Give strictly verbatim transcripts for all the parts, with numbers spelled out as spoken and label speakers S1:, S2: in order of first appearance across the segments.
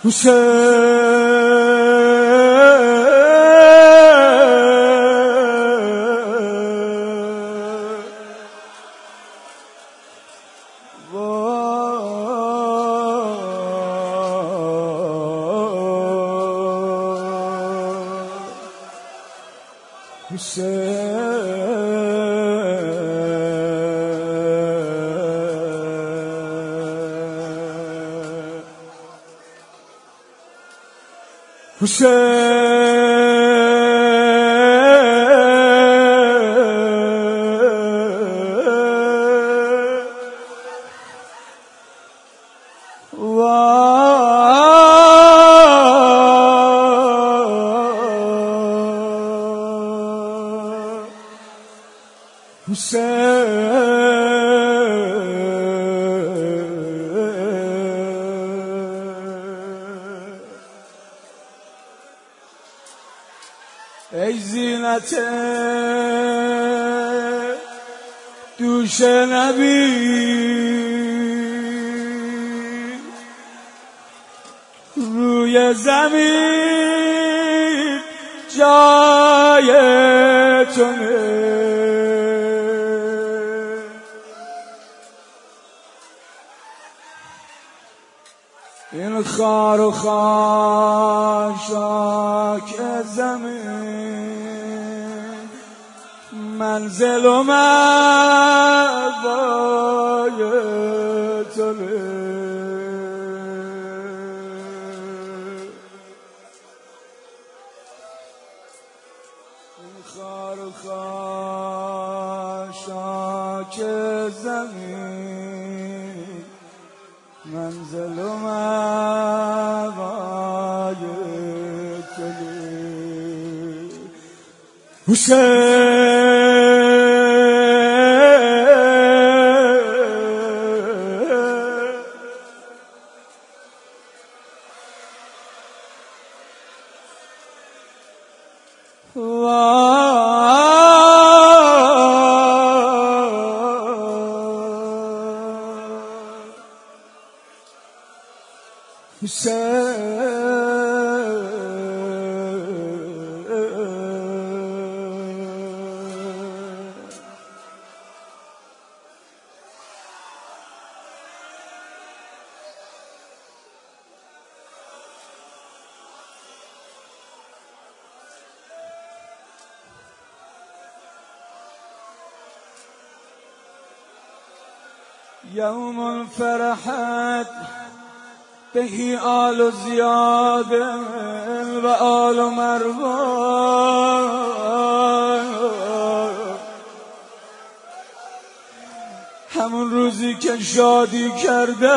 S1: حسین ای زینت دوش نبی روی زمین جای تونه این خار و خاشاک زمین منزل و مأوای تونه این خار و خاشاک زمین منزل و مأوای تونه حسین يوم فرحت به آل زیاد و آل مروان همون روزی که شادی کرده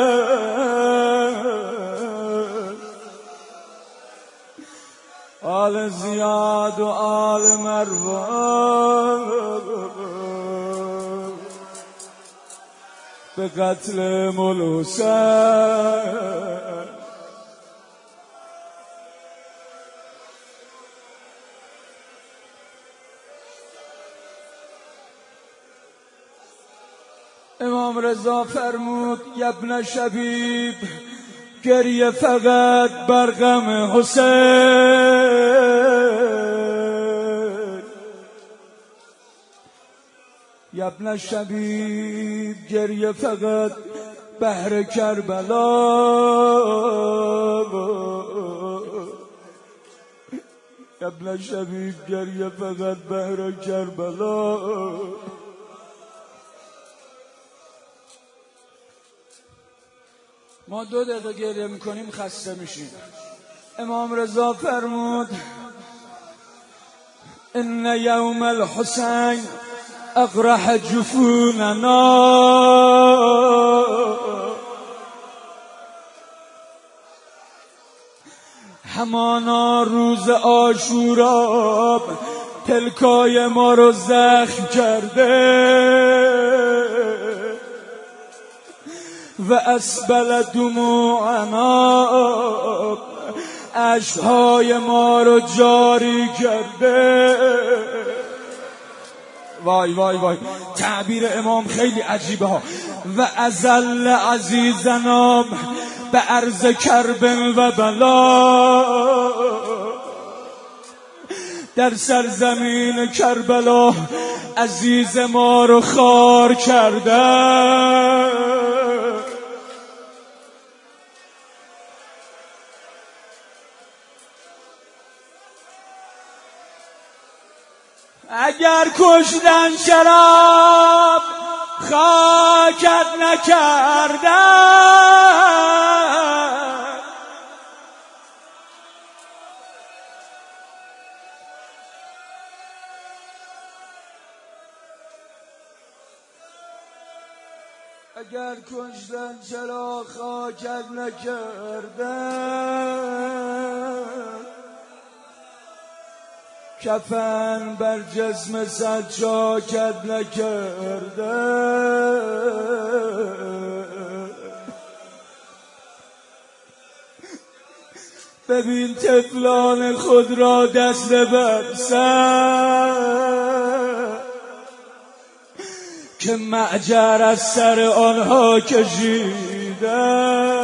S1: آل زیاد و آل مروان به قتل مولا حسین امام رضا فرمود یا ابن شبیب گریه فقط بر غم حسین یا ابن شبیب گریه فقط بهر کربلا یا ابن شبیب گریه فقط بهر کربلا ما دو دقیقه گریه میکنیم خسته میشیم. امام رضا فرمود ان یوم الحسین اقرح جفوننا همانا روز عاشورا پلکای ما رو زخم کرده و اسبل دموعنا اشک‌های ما رو جاری کرده وای وای وای تعبیر امام خیلی عجیبه ها. و ازل عزیزنا به عرض کرب و بلا، در سرزمین کربلا عزیز ما رو خوار کرده. اگر کشتن شراب خاکت نکردن، اگر کشتن چرا خاکت نکردن، کفن بر جسم سجاکت نکردن. ببین طفلان خود را دست بر سر، که معجر از سر آنها کشیدن.